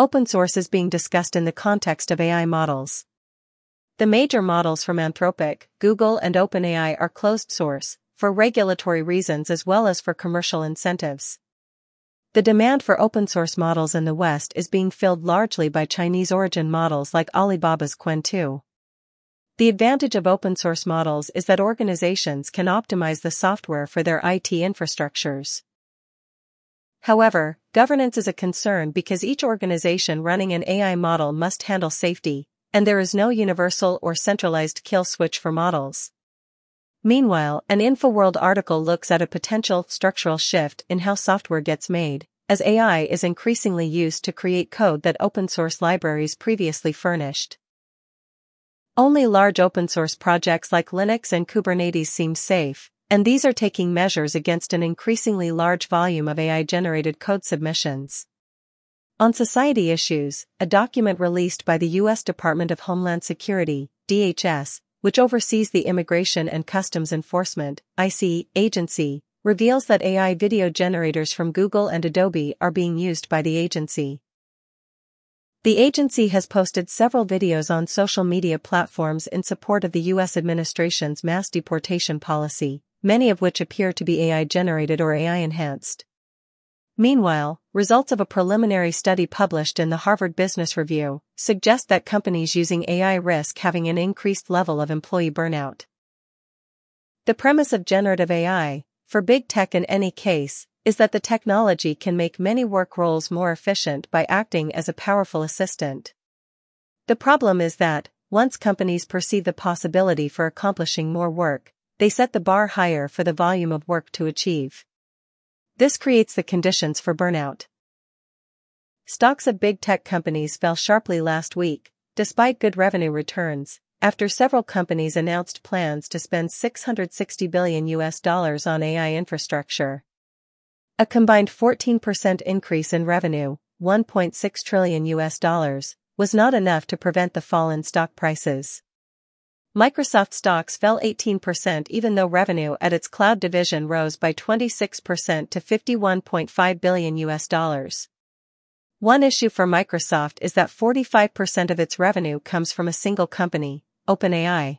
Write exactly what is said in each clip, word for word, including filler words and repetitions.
Open source is being discussed in the context of A I models. The major models from Anthropic, Google and OpenAI are closed source, for regulatory reasons as well as for commercial incentives. The demand for open source models in the West is being filled largely by Chinese origin models like Alibaba's Qwen two. The advantage of open source models is that organizations can optimize the software for their I T infrastructures. However, governance is a concern because each organization running an A I model must handle safety, and there is no universal or centralized kill switch for models. Meanwhile, an InfoWorld article looks at a potential structural shift in how software gets made, as A I is increasingly used to create code that open-source libraries previously furnished. Only large open-source projects like Linux and Kubernetes seem safe, and these are taking measures against an increasingly large volume of A I-generated code submissions. On society issues, a document released by the U S Department of Homeland Security, D H S, which oversees the Immigration and Customs Enforcement, I C E, agency, reveals that A I video generators from Google and Adobe are being used by the agency. The agency has posted several videos on social media platforms in support of the U S administration's mass deportation policy, many of which appear to be A I-generated or A I-enhanced. Meanwhile, results of a preliminary study published in the Harvard Business Review suggest that companies using A I risk having an increased level of employee burnout. The premise of generative A I, for big tech in any case, is that the technology can make many work roles more efficient by acting as a powerful assistant. The problem is that, once companies perceive the possibility for accomplishing more work, they set the bar higher for the volume of work to achieve. This creates the conditions for burnout. Stocks of big tech companies fell sharply last week, despite good revenue returns, after several companies announced plans to spend six hundred sixty billion U S dollars on A I infrastructure. A combined fourteen percent increase in revenue, one point six trillion U S dollars, was not enough to prevent the fall in stock prices. Microsoft stocks fell eighteen percent even though revenue at its cloud division rose by twenty-six percent to fifty-one point five billion U S dollars. One issue for Microsoft is that forty-five percent of its revenue comes from a single company, OpenAI.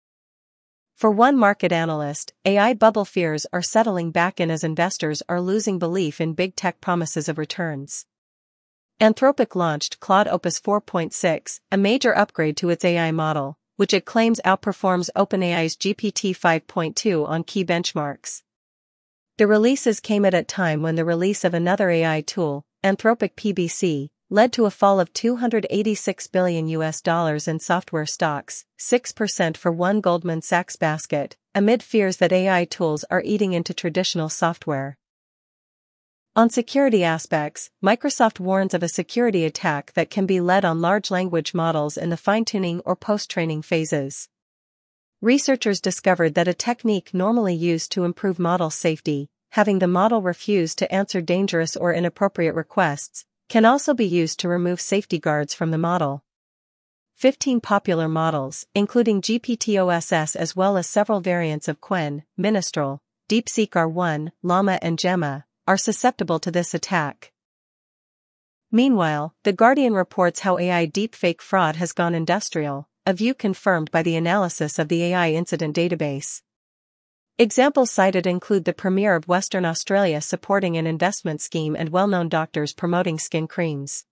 For one market analyst, A I bubble fears are settling back in as investors are losing belief in big tech promises of returns. Anthropic launched Claude Opus four point six, a major upgrade to its A I model, which it claims outperforms OpenAI's G P T five point two on key benchmarks. The releases came at a time when the release of another A I tool, Anthropic P B C, led to a fall of two hundred eighty-six billion U S dollars in software stocks, six percent for one Goldman Sachs basket, amid fears that A I tools are eating into traditional software. On security aspects, Microsoft warns of a security attack that can be led on large language models in the fine-tuning or post-training phases. Researchers discovered that a technique normally used to improve model safety, having the model refuse to answer dangerous or inappropriate requests, can also be used to remove safety guards from the model. Fifteen popular models, including G P T O S S as well as several variants of Qwen, Mistral, DeepSeek R one, Llama and Gemma, are susceptible to this attack. Meanwhile, The Guardian reports how A I deepfake fraud has gone industrial, a view confirmed by the analysis of the A I incident database. Examples cited include the Premier of Western Australia supporting an investment scheme and well-known doctors promoting skin creams.